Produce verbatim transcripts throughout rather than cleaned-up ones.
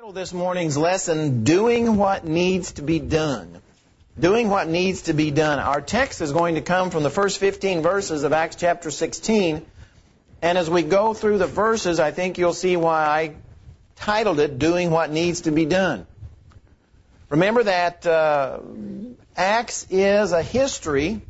This morning's lesson, Doing What Needs to Be Done. Doing what needs to be done. Our text is going to come from the first fifteen verses of Acts chapter sixteen. And as we go through the verses, I think you'll see why I titled it, Doing What Needs to Be Done. Remember that uh, Acts is a history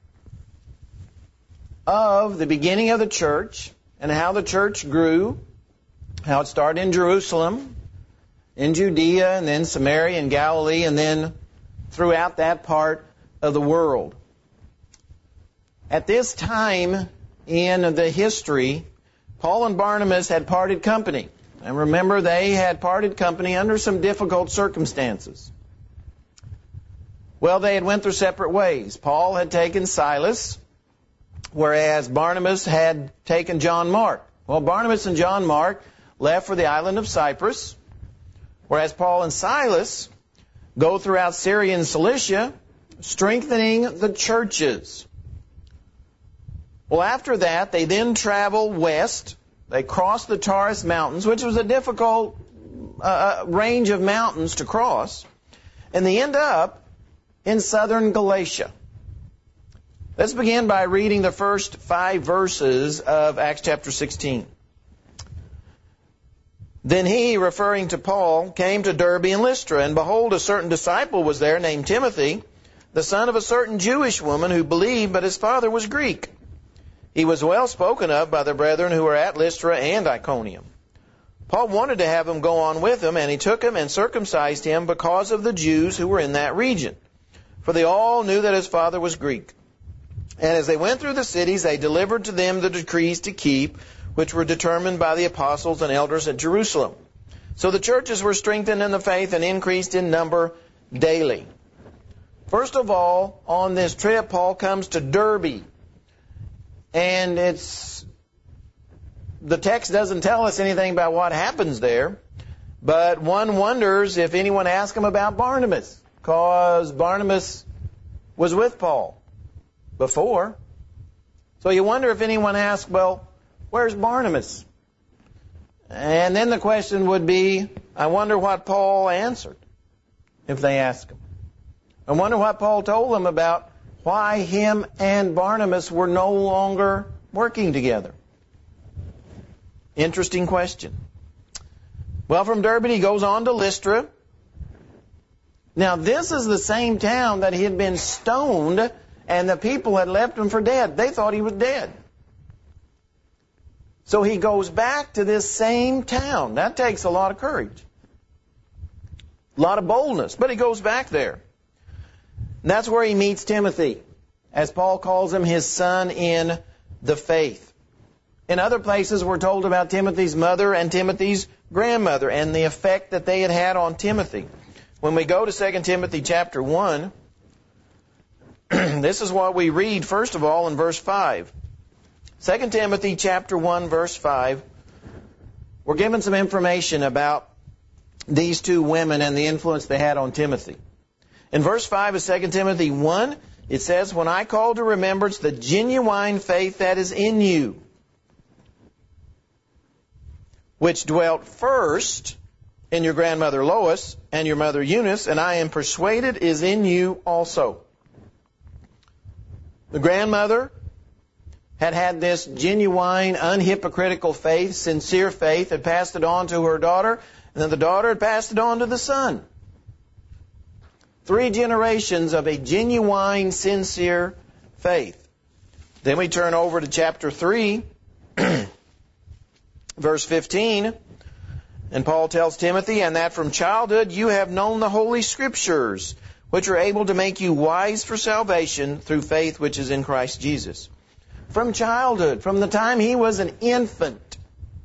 of the beginning of the church and how the church grew, how it started in Jerusalem, in Judea, and then Samaria and Galilee, and then throughout that part of the world. At this time in the history, Paul and Barnabas had parted company. And remember, they had parted company under some difficult circumstances. Well, they had went their separate ways. Paul had taken Silas, whereas Barnabas had taken John Mark. Well, Barnabas and John Mark left for the island of Cyprus, whereas Paul and Silas go throughout Syria and Cilicia, strengthening the churches. Well, after that, they then travel west. They cross the Taurus Mountains, which was a difficult uh, range of mountains to cross, and they end up in southern Galatia. Let's begin by reading the first five verses of Acts chapter sixteen. Then he, referring to Paul, came to Derbe and Lystra, and behold, a certain disciple was there named Timothy, the son of a certain Jewish woman who believed, but his father was Greek. He was well spoken of by the brethren who were at Lystra and Iconium. Paul wanted to have him go on with him, and he took him and circumcised him because of the Jews who were in that region, for they all knew that his father was Greek. And as they went through the cities, they delivered to them the decrees to keep, which were determined by the apostles and elders at Jerusalem. So the churches were strengthened in the faith and increased in number daily. First of all, on this trip, Paul comes to Derbe. And it's the text doesn't tell us anything about what happens there, but one wonders if anyone asked him about Barnabas, because Barnabas was with Paul before. So you wonder if anyone asked, well, where's Barnabas? And then the question would be, I wonder what Paul answered if they asked him. I wonder what Paul told them about why him and Barnabas were no longer working together. Interesting question. Well, from Derbe he goes on to Lystra. Now this is the same town that he had been stoned and the people had left him for dead. They thought he was dead. So he goes back to this same town. That takes a lot of courage. A lot of boldness. But he goes back there. And that's where he meets Timothy, as Paul calls him his son in the faith. In other places we're told about Timothy's mother and Timothy's grandmother and the effect that they had had on Timothy. When we go to Second Timothy chapter one, this is what we read first of all in verse five. Second Timothy chapter one, verse five, we're given some information about these two women and the influence they had on Timothy. In verse five of Second Timothy one, it says, when I call to remembrance the genuine faith that is in you, which dwelt first in your grandmother Lois and your mother Eunice, and I am persuaded is in you also. The grandmother had had this genuine, unhypocritical faith, sincere faith, had passed it on to her daughter, and then the daughter had passed it on to the son. Three generations of a genuine, sincere faith. Then we turn over to chapter three, verse fifteen, and Paul tells Timothy, and that from childhood you have known the Holy Scriptures, which are able to make you wise for salvation through faith which is in Christ Jesus. From childhood, from the time he was an infant,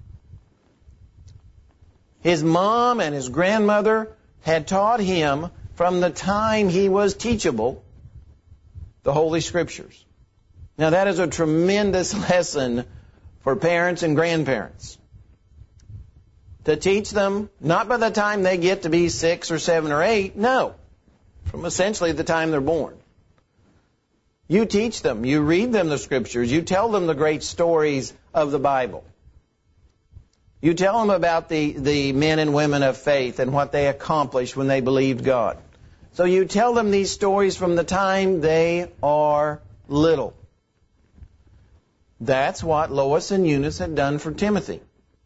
his mom and his grandmother had taught him from the time he was teachable the Holy Scriptures. Now that is a tremendous lesson for parents and grandparents. To teach them, not by the time they get to be six or seven or eight, no, from essentially the time they're born. You teach them, you read them the Scriptures, you tell them the great stories of the Bible. You tell them about the, the men and women of faith and what they accomplished when they believed God. So you tell them these stories from the time they are little. That's what Lois and Eunice had done for Timothy.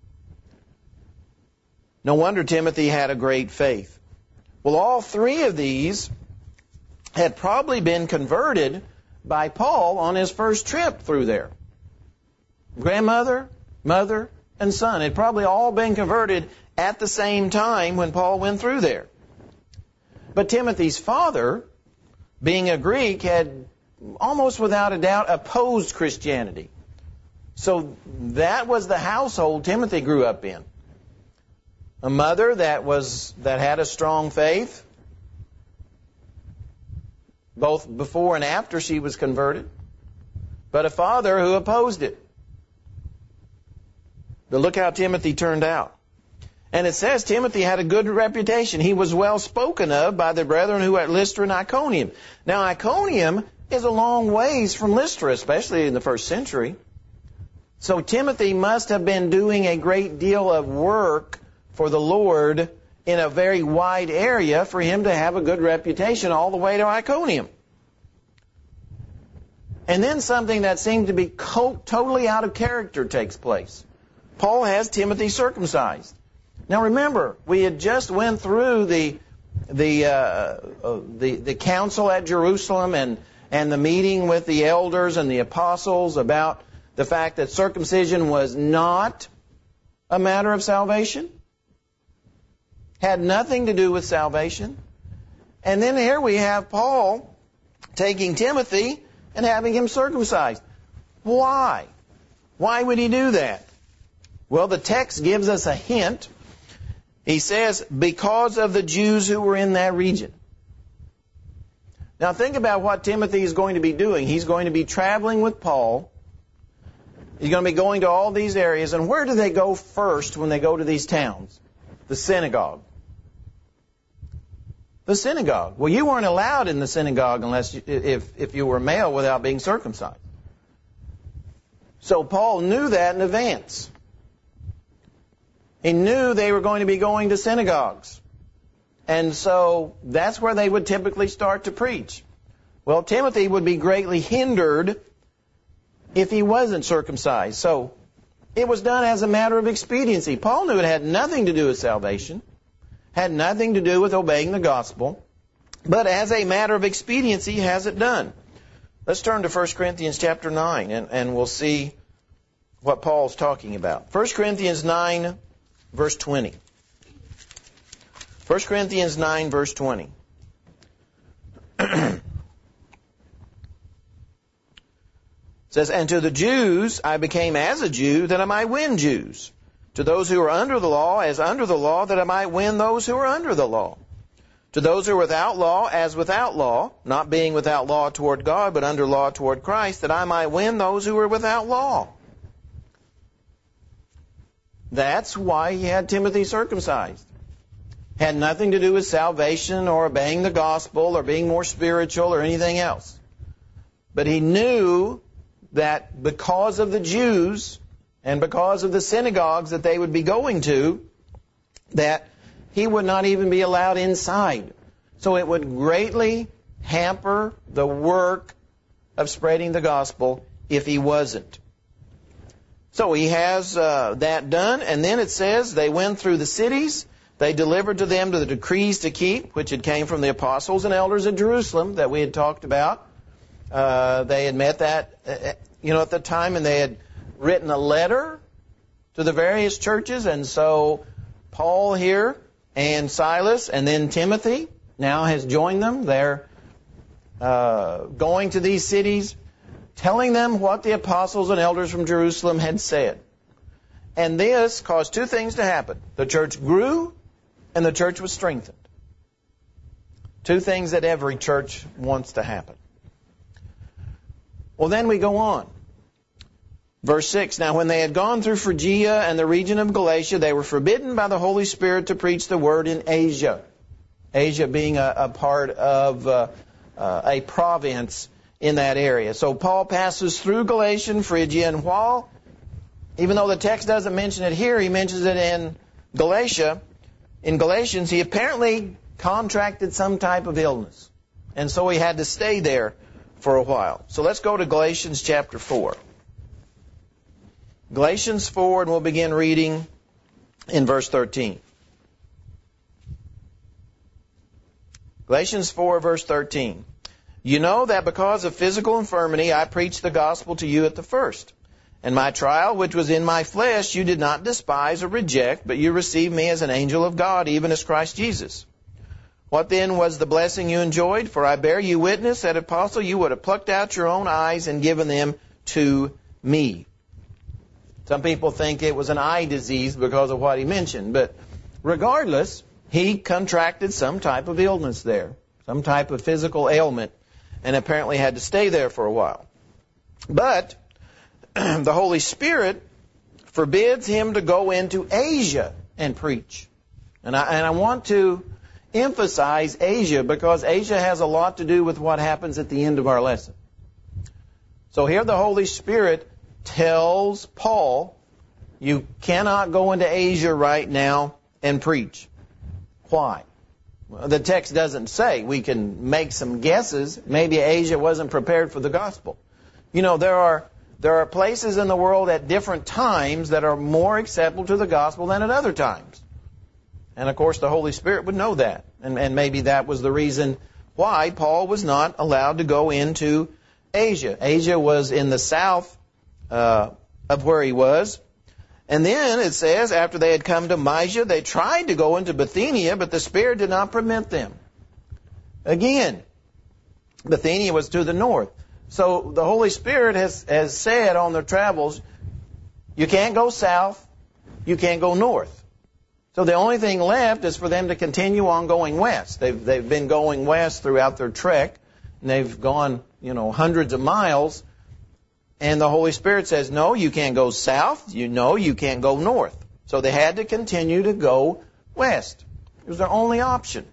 No wonder Timothy had a great faith. Well, all three of these had probably been converted by Paul on his first trip through there. Grandmother, mother, and son had probably all been converted at the same time when Paul went through there. But Timothy's father, being a Greek, had almost without a doubt opposed Christianity. So that was the household Timothy grew up in. A mother that was that had a strong faith, both before and after she was converted, but a father who opposed it. But look how Timothy turned out. And it says Timothy had a good reputation. He was well spoken of by the brethren who were at Lystra and Iconium. Now, Iconium is a long ways from Lystra, especially in the first century. So Timothy must have been doing a great deal of work for the Lord in a very wide area for him to have a good reputation all the way to Iconium. And then something that seemed to be co- totally out of character takes place. Paul has Timothy circumcised. Now remember, we had just went through the the uh, uh, the, the council at Jerusalem and and the meeting with the elders and the apostles about the fact that circumcision was not a matter of salvation, had nothing to do with salvation. And then here we have Paul taking Timothy and having him circumcised. Why? Why would he do that? Well, the text gives us a hint. He says, because of the Jews who were in that region. Now think about what Timothy is going to be doing. He's going to be traveling with Paul. He's going to be going to all these areas. And where do they go first when they go to these towns? The synagogue. The synagogue. Well, you weren't allowed in the synagogue unless you, if, if you were male without being circumcised. So Paul knew that in advance. He knew they were going to be going to synagogues. And so that's where they would typically start to preach. Well, Timothy would be greatly hindered if he wasn't circumcised. So it was done as a matter of expediency. Paul knew it had nothing to do with salvation, had nothing to do with obeying the gospel, but as a matter of expediency, he has it done. Let's turn to First Corinthians chapter nine, and, and we'll see what Paul's talking about. First Corinthians nine, verse twenty. First Corinthians nine, verse twenty. It says, and to the Jews I became as a Jew, that I might win Jews. To those who are under the law, as under the law, that I might win those who are under the law. To those who are without law, as without law, not being without law toward God, but under law toward Christ, that I might win those who are without law. That's why he had Timothy circumcised. Had nothing to do with salvation or obeying the gospel or being more spiritual or anything else. But he knew that because of the Jews and because of the synagogues that they would be going to, that he would not even be allowed inside. So it would greatly hamper the work of spreading the gospel if he wasn't. So he has uh, that done, and then it says they went through the cities. They delivered to them to the decrees to keep, which had came from the apostles and elders at Jerusalem that we had talked about. Uh, they had met that, uh, you know, at the time, and they had written a letter to the various churches. And so Paul here and Silas and then Timothy now has joined them. They're uh, going to these cities, telling them what the apostles and elders from Jerusalem had said. And this caused two things to happen. The church grew and the church was strengthened. Two things that every church wants to happen. Well, then we go on. Verse six, now when they had gone through Phrygia and the region of Galatia, they were forbidden by the Holy Spirit to preach the word in Asia. Asia being a, a part of uh, uh, a province in that area. So Paul passes through Galatia and Phrygia, and while even though the text doesn't mention it here, he mentions it in Galatia. In Galatians, he apparently contracted some type of illness. And so he had to stay there for a while. So let's go to Galatians chapter four. Galatians four, and we'll begin reading in verse thirteen. Galatians four, verse thirteen. You know that because of physical infirmity I preached the gospel to you at the first. And my trial, which was in my flesh, you did not despise or reject, but you received me as an angel of God, even as Christ Jesus. What then was the blessing you enjoyed? For I bear you witness that if possible you would have plucked out your own eyes and given them to me. Some people think it was an eye disease because of what he mentioned, but regardless, he contracted some type of illness there, some type of physical ailment, and apparently had to stay there for a while. But the Holy Spirit forbids him to go into Asia and preach. And I, and I want to emphasize Asia because Asia has a lot to do with what happens at the end of our lesson. So here the Holy Spirit tells Paul, you cannot go into Asia right now and preach. Why? Well, the text doesn't say. We can make some guesses. Maybe Asia wasn't prepared for the gospel. You know, there are there are places in the world at different times that are more acceptable to the gospel than at other times. And of course the Holy Spirit would know that. And, and maybe that was the reason why Paul was not allowed to go into Asia. Asia was in the south uh, of where he was. And then it says, after they had come to Mysia, they tried to go into Bithynia, but the Spirit did not permit them. Again, Bithynia was to the north. So the Holy Spirit has, has said on their travels, you can't go south, you can't go north. So the only thing left is for them to continue on going west. They've, they've been going west throughout their trek, and they've gone, you know, hundreds of miles. And the Holy Spirit says, no, you can't go south. You know, you can't go north. So they had to continue to go west. It was their only option.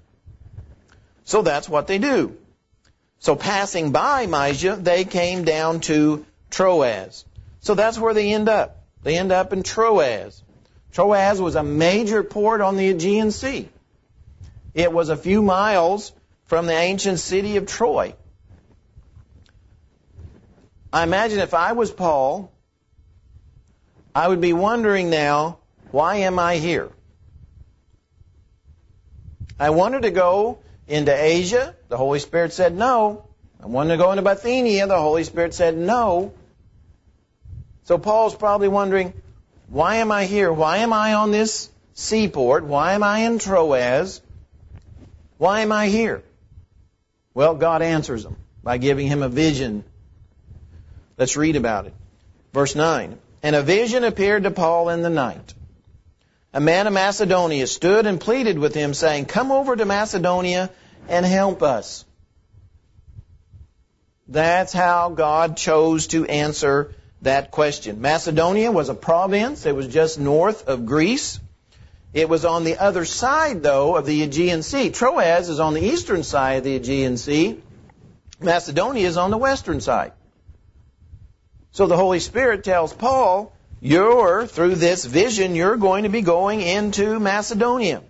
So that's what they do. So passing by Mysia, they came down to Troas. So that's where they end up. They end up in Troas. Troas was a major port on the Aegean Sea. It was a few miles from the ancient city of Troy. I imagine if I was Paul, I would be wondering now, why am I here? I wanted to go into Asia. The Holy Spirit said no. I wanted to go into Bithynia. The Holy Spirit said no. So Paul's probably wondering, why am I here? Why am I on this seaport? Why am I in Troas? Why am I here? Well, God answers him by giving him a vision. Let's read about it. Verse nine. And a vision appeared to Paul in the night. A man of Macedonia stood and pleaded with him, saying, come over to Macedonia and help us. That's how God chose to answer that question. Macedonia was a province. It was just north of Greece. It was on the other side, though, of the Aegean Sea. Troas is on the eastern side of the Aegean Sea. Macedonia is on the western side. So the Holy Spirit tells Paul, you're, through this vision, you're going to be going into Macedonia.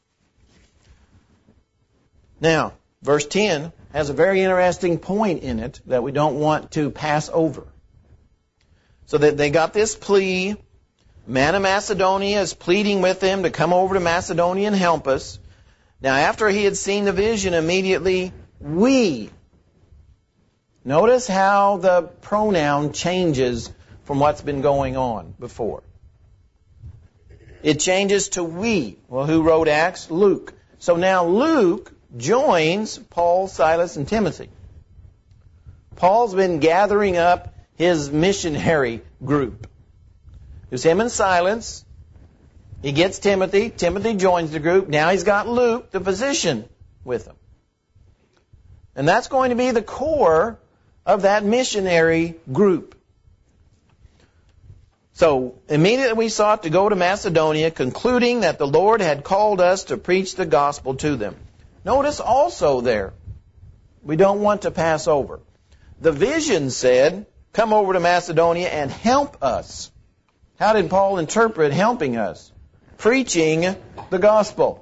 Now, verse ten has a very interesting point in it that we don't want to pass over. So that they got this plea. Man of Macedonia is pleading with them to come over to Macedonia and help us. Now, after he had seen the vision, immediately we. Notice how the pronoun changes from what's been going on before. It changes to we. Well, who wrote Acts? Luke. So now Luke joins Paul, Silas, and Timothy. Paul's been gathering up his missionary group. It was him and Silas. He gets Timothy. Timothy joins the group. Now he's got Luke, the physician, with him. And that's going to be the core of that missionary group. So immediately we sought to go to Macedonia, concluding that the Lord had called us to preach the gospel to them. Notice also there, we don't want to pass over. The vision said, come over to Macedonia and help us. How did Paul interpret helping us? Preaching the gospel.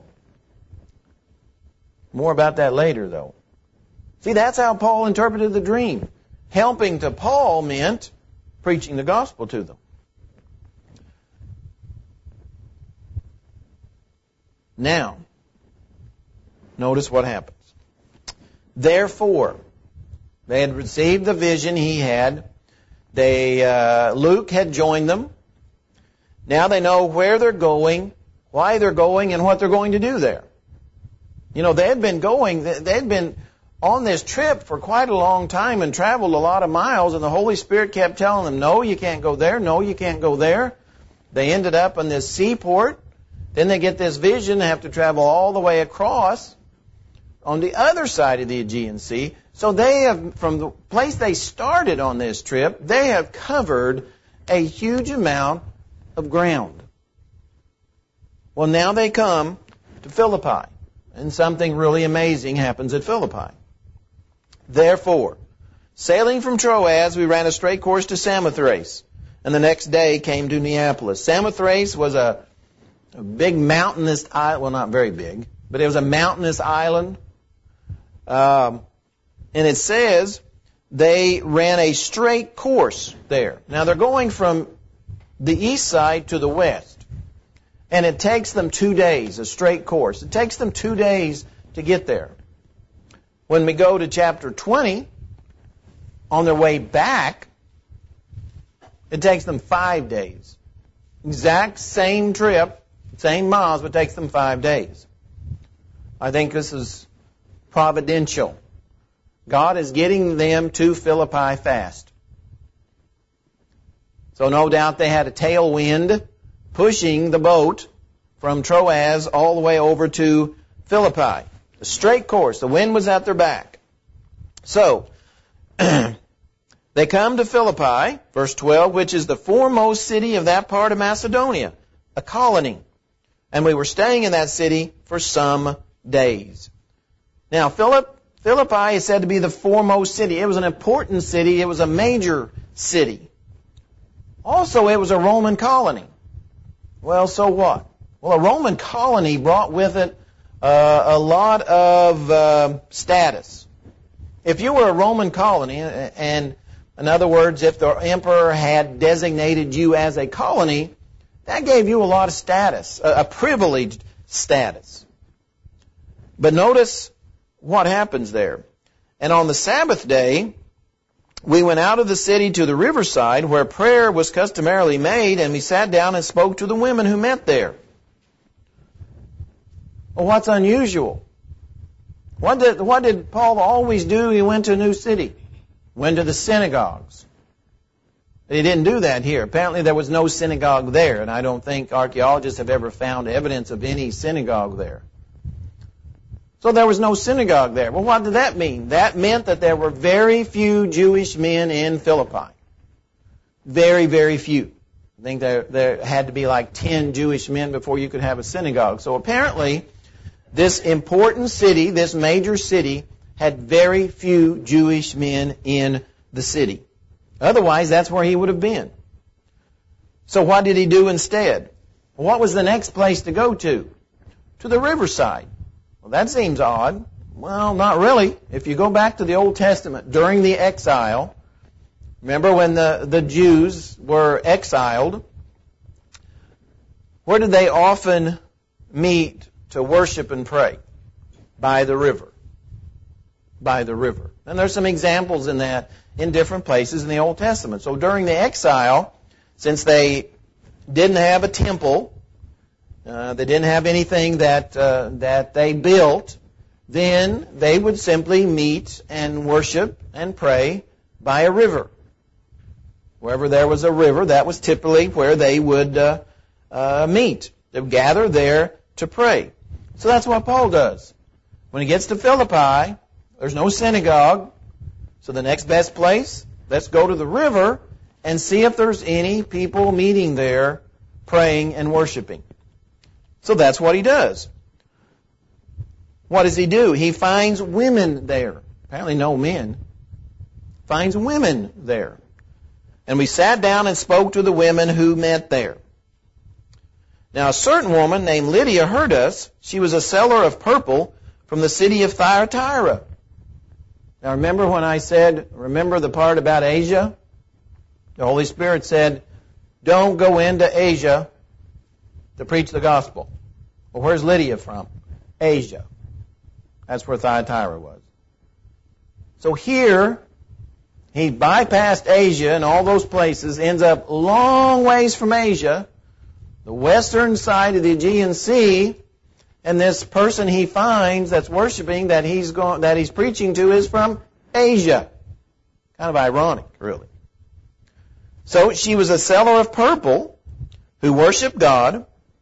More about that later, though. See, that's how Paul interpreted the dream. Helping to Paul meant preaching the gospel to them. Now, notice what happens. Therefore, they had received the vision he had. They, uh, Luke had joined them. Now they know where they're going, why they're going, and what they're going to do there. You know, they had been going, they had been on this trip for quite a long time and traveled a lot of miles, and the Holy Spirit kept telling them, no, you can't go there, no, you can't go there. They ended up in this seaport. Then they get this vision, they have to travel all the way across on the other side of the Aegean Sea. So they have, from the place they started on this trip, they have covered a huge amount of ground. Well, now they come to Philippi, and something really amazing happens at Philippi. Therefore, sailing from Troas, we ran a straight course to Samothrace, and the next day came to Neapolis. Samothrace was a, a big mountainous island, well, not very big, but it was a mountainous island. Um, and it says they ran a straight course there. Now, they're going from the east side to the west, and it takes them two days, a straight course. It takes them two days to get there. When we go to chapter twenty, on their way back, it takes them five days. Exact same trip, same miles, but it takes them five days. I think this is providential. God is getting them to Philippi fast. So no doubt they had a tailwind pushing the boat from Troas all the way over to Philippi. A straight course. The wind was at their back. So, they come to Philippi, verse twelve, which is the foremost city of that part of Macedonia, a colony. And we were staying in that city for some days. Now, Philip, Philippi is said to be the foremost city. It was an important city. It was a major city. Also, it was a Roman colony. Well, so what? Well, a Roman colony brought with it uh, a lot of uh, status. If you were a Roman colony, and in other words, if the emperor had designated you as a colony, that gave you a lot of status, a, a privileged status. But notice what happens there. And on the Sabbath day, we went out of the city to the riverside where prayer was customarily made, and we sat down and spoke to the women who met there. Well, what's unusual? What did, what did Paul always do? He went to a new city. Went to the synagogues. He didn't do that here. Apparently there was no synagogue there, and I don't think archaeologists have ever found evidence of any synagogue there. So there was no synagogue there. Well, what did that mean? That meant that there were very few Jewish men in Philippi. Very, very few. I think there, there had to be like ten Jewish men before you could have a synagogue. So apparently, this important city, this major city, had very few Jewish men in the city. Otherwise, that's where he would have been. So what did he do instead? What was the next place to go to? To the riverside. Well, that seems odd. Well, not really. If you go back to the Old Testament, during the exile, remember when the, the Jews were exiled, where did they often meet to worship and pray? By the river. By the river. And there's some examples in that in different places in the Old Testament. So during the exile, since they didn't have a temple, Uh, they didn't have anything that uh, that they built, then they would simply meet and worship and pray by a river. Wherever there was a river, that was typically where they would uh, uh, meet. They would gather there to pray. So that's what Paul does. When he gets to Philippi, there's no synagogue. So the next best place, let's go to the river and see if there's any people meeting there praying and worshiping. So that's what he does. What does he do? He finds women there. Apparently no men. Finds women there. And we sat down and spoke to the women who met there. Now a certain woman named Lydia heard us. She was a seller of purple from the city of Thyatira. Now remember when I said, remember the part about Asia? The Holy Spirit said, don't go into Asia to preach the gospel. Well, where's Lydia from? Asia. That's where Thyatira was. So here, he bypassed Asia and all those places, ends up long ways from Asia, the western side of the Aegean Sea, and this person he finds that's worshiping, that he's going, that he's preaching to, is from Asia. Kind of ironic, really. So she was a seller of purple who worshiped God.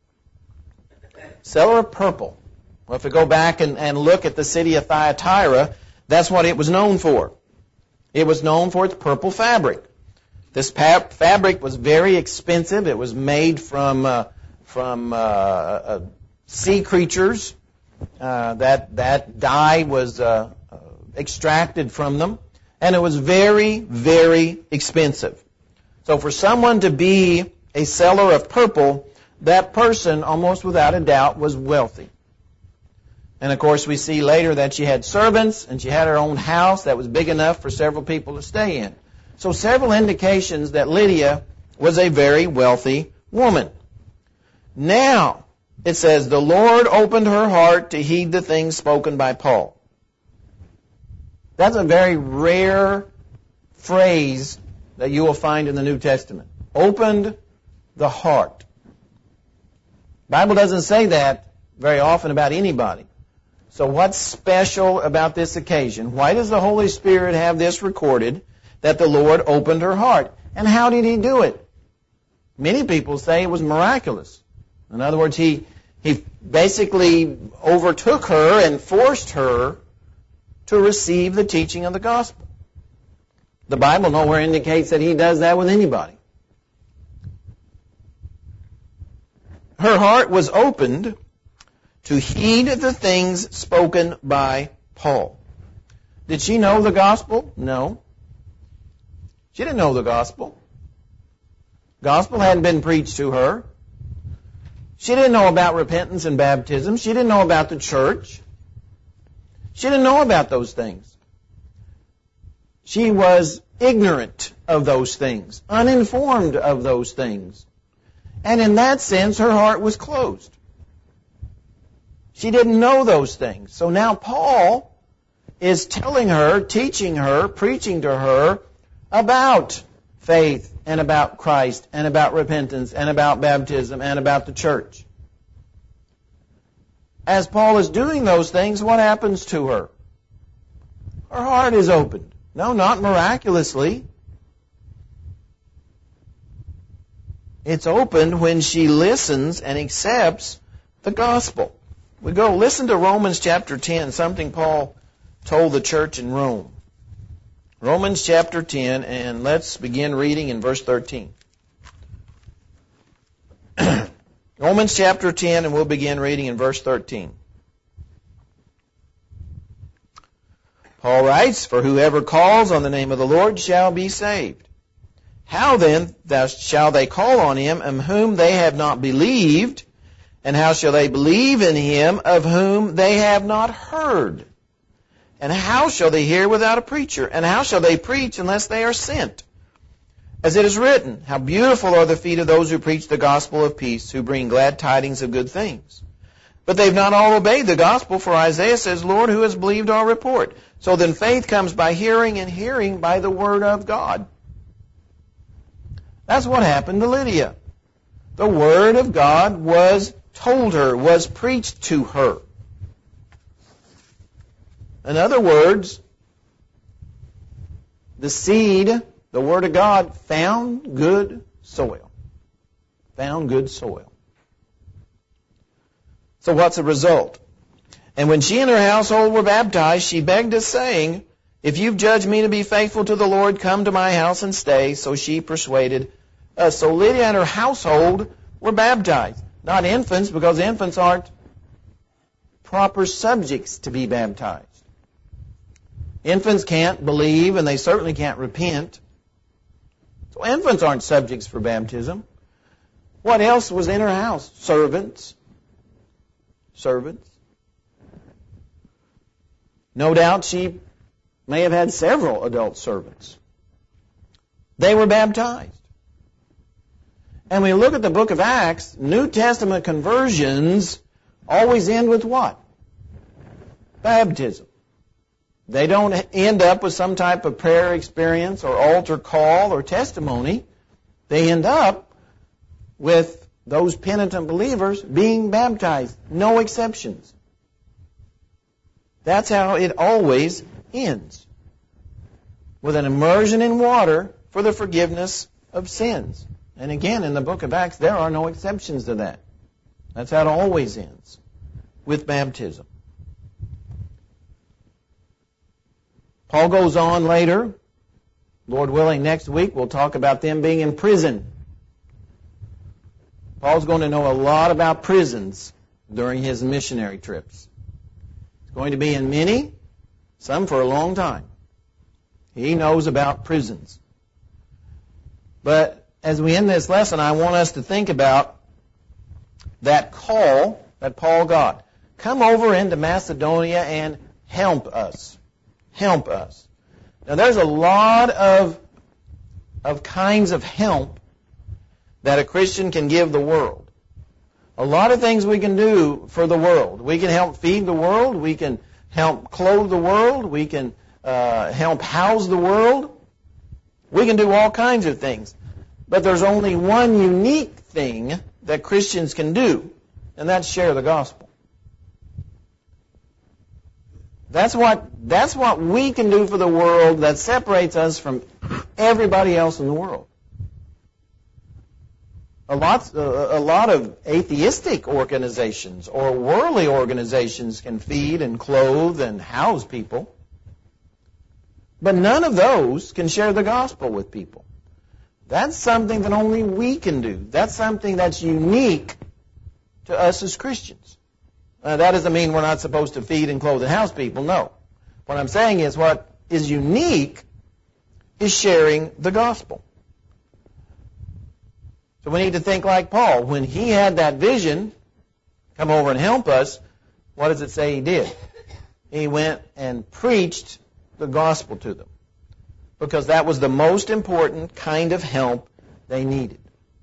Seller of purple. Well, if we go back and, and look at the city of Thyatira, that's what it was known for. It was known for its purple fabric. This pa- fabric was very expensive. It was made from uh, from uh, uh, sea creatures. Uh, that that dye was uh, uh, extracted from them, and it was very, very expensive. So for someone to be a seller of purple, that person, almost without a doubt, was wealthy. And of course, we see later that she had servants, and she had her own house that was big enough for several people to stay in. So several indications that Lydia was a very wealthy woman. Now, it says, the Lord opened her heart to heed the things spoken by Paul. That's a very rare phrase that you will find in the New Testament. Opened the heart. The Bible doesn't say that very often about anybody. So what's special about this occasion? Why does the Holy Spirit have this recorded, that the Lord opened her heart? And how did He do it? Many people say it was miraculous. In other words, He, he basically overtook her and forced her to receive the teaching of the gospel. The Bible nowhere indicates that He does that with anybody. Her heart was opened to heed the things spoken by Paul. Did she know the gospel? No. She didn't know the gospel. Gospel hadn't been preached to her. She didn't know about repentance and baptism. She didn't know about the church. She didn't know about those things. She was ignorant of those things, uninformed of those things. And in that sense, her heart was closed. She didn't know those things. So now Paul is telling her, teaching her, preaching to her about faith and about Christ and about repentance and about baptism and about the church. As Paul is doing those things, what happens to her? Her heart is opened. No, not miraculously. It's opened when she listens and accepts the gospel. We go listen to Romans chapter ten, something Paul told the church in Rome. Romans chapter ten, and let's begin reading in verse thirteen. Romans chapter ten, and we'll begin reading in verse thirteen. Paul writes, "For whoever calls on the name of the Lord shall be saved. How then shall they call on Him in whom they have not believed? And how shall they believe in Him of whom they have not heard? And how shall they hear without a preacher? And how shall they preach unless they are sent? As it is written, how beautiful are the feet of those who preach the gospel of peace, who bring glad tidings of good things. But they've not all obeyed the gospel, for Isaiah says, Lord, who has believed our report? So then faith comes by hearing, and hearing by the word of God." That's what happened to Lydia. The word of God was told her, was preached to her. In other words, the seed, the word of God, found good soil. Found good soil. So what's the result? "And when she and her household were baptized, she begged us, saying, If you've judged me to be faithful to the Lord, come to my house and stay. So she persuaded us." So Lydia and her household were baptized. Not infants, because infants aren't proper subjects to be baptized. Infants can't believe, and they certainly can't repent. So infants aren't subjects for baptism. What else was in her house? Servants. Servants. No doubt she may have had several adult servants. They were baptized. And when we look at the book of Acts, New Testament conversions always end with what? Baptism. They don't end up with some type of prayer experience or altar call or testimony. They end up with those penitent believers being baptized. No exceptions. That's how it always ends. With an immersion in water for the forgiveness of sins. And again, in the book of Acts, there are no exceptions to that. That's how it always ends. With baptism. Paul goes on later. Lord willing, next week we'll talk about them being in prison. Paul's going to know a lot about prisons during his missionary trips. He's going to be in many, some for a long time. He knows about prisons. But as we end this lesson, I want us to think about that call that Paul got. Come over into Macedonia and help us. Help us. Now there's a lot of, of kinds of help that a Christian can give the world. A lot of things we can do for the world. We can help feed the world. We can help clothe the world. We can uh, help house the world. We can do all kinds of things. But there's only one unique thing that Christians can do, and that's share the gospel. That's what, that's what we can do for the world that separates us from everybody else in the world. A lot, a lot of atheistic organizations or worldly organizations can feed and clothe and house people. But none of those can share the gospel with people. That's something that only we can do. That's something that's unique to us as Christians. Uh, that doesn't mean we're not supposed to feed and clothe and house people. No. What I'm saying is what is unique is sharing the gospel. So we need to think like Paul. When he had that vision, come over and help us, what does it say he did? He went and preached the gospel to them. Because that was the most important kind of help they needed.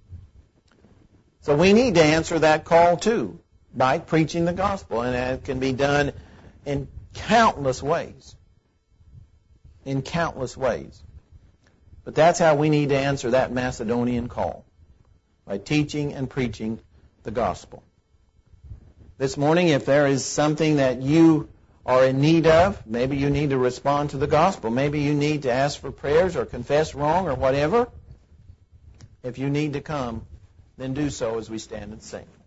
So we need to answer that call too, by preaching the gospel. And it can be done in countless ways. In countless ways. But that's how we need to answer that Macedonian call. By teaching and preaching the gospel. This morning, if there is something that you are in need of, maybe you need to respond to the gospel. Maybe you need to ask for prayers or confess wrong or whatever. If you need to come, then do so as we stand and sing.